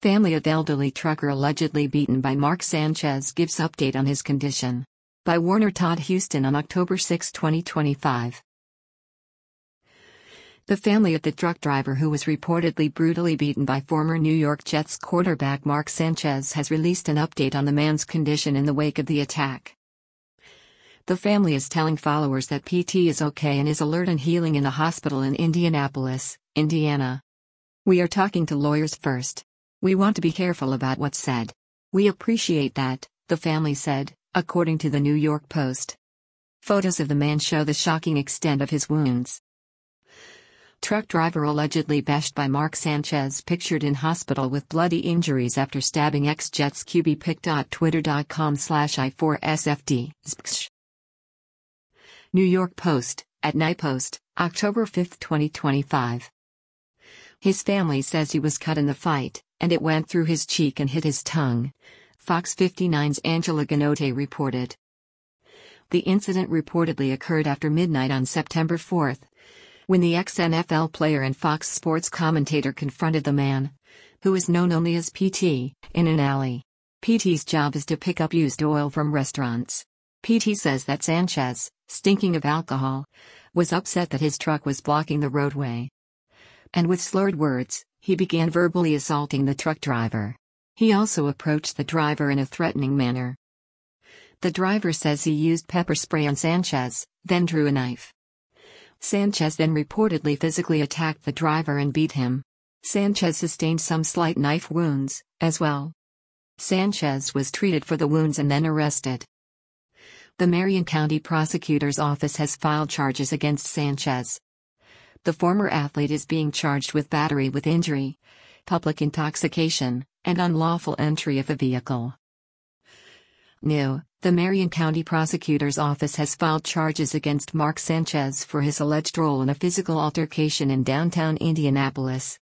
Family of elderly trucker allegedly beaten by Mark Sanchez gives update on his condition. By Warner Todd Houston on October 6, 2025. The family of the truck driver who was reportedly brutally beaten by former New York Jets quarterback Mark Sanchez has released an update on the man's condition in the wake of the attack. The family is telling followers that PT is okay and is alert and healing in a hospital in Indianapolis, Indiana. "We are talking to lawyers first. We want to be careful about what's said. We appreciate that," the family said, according to the New York Post. Photos of the man show the shocking extent of his wounds. Truck driver allegedly bashed by Mark Sanchez pictured in hospital with bloody injuries after stabbing ex-Jets QB Twitter.com/I4SFD. New York Post, at Night Post, October 5, 2025. His family says he was cut in the fight, and it went through his cheek and hit his tongue. Fox 59's Angela Ganote reported. The incident reportedly occurred after midnight on September 4, when the ex-NFL player and Fox Sports commentator confronted the man, who is known only as PT, in an alley. PT's job is to pick up used oil from restaurants. PT says that Sanchez, stinking of alcohol, was upset that his truck was blocking the roadway. And with slurred words, he began verbally assaulting the truck driver. He also approached the driver in a threatening manner. The driver says he used pepper spray on Sanchez, then drew a knife. Sanchez then reportedly physically attacked the driver and beat him. Sanchez sustained some slight knife wounds, as well. Sanchez was treated for the wounds and then arrested. The Marion County Prosecutor's Office has filed charges against Sanchez. The former athlete is being charged with battery with injury, public intoxication, and unlawful entry of a vehicle. New, the Marion County Prosecutor's Office has filed charges against Mark Sanchez for his alleged role in a physical altercation in downtown Indianapolis.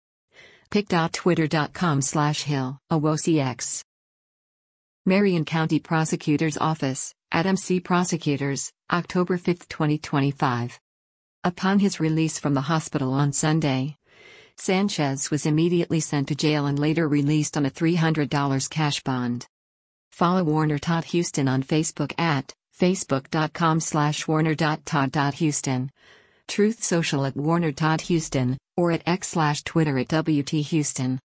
pic.twitter.com/Hill_OCX. Marion County Prosecutor's Office, Adam C. Prosecutors, October 5, 2025. Upon his release from the hospital on Sunday, Sanchez was immediately sent to jail and later released on a $300 cash bond. Follow Warner Todd Houston on Facebook at facebook.com/warner.todd.houston, Truth Social at Warner Todd Houston, or at x/Twitter at WT Houston.